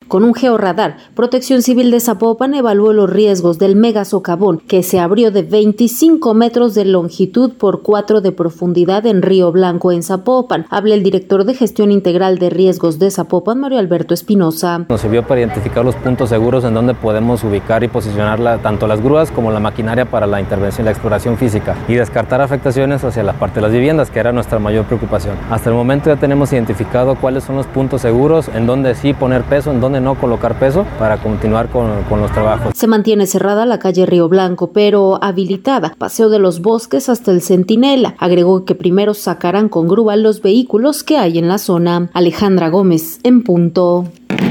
Con un georradar, Protección Civil de Zapopan evaluó los riesgos del mega socavón que se abrió de 25 metros de longitud por 4 de profundidad en Río Blanco, en Zapopan. Habla el director de Gestión Integral de Riesgos de Zapopan, Mario Alberto Espinosa. Nos sirvió para identificar los puntos seguros en donde podemos ubicar y posicionar tanto las grúas como la maquinaria para la intervención y la exploración física y descartar afectaciones hacia la parte de las viviendas, que era nuestra mayor preocupación. Hasta el momento ya tenemos identificado cuáles son los puntos seguros, en donde sí poner peso, en donde no colocar peso, para continuar con los trabajos. Se mantiene cerrada la calle Río Blanco, pero habilitada Paseo de los Bosques hasta el Centinela. Agregó que primero sacarán con grúa los vehículos que hay en la zona. Alejandra Gómez, en punto.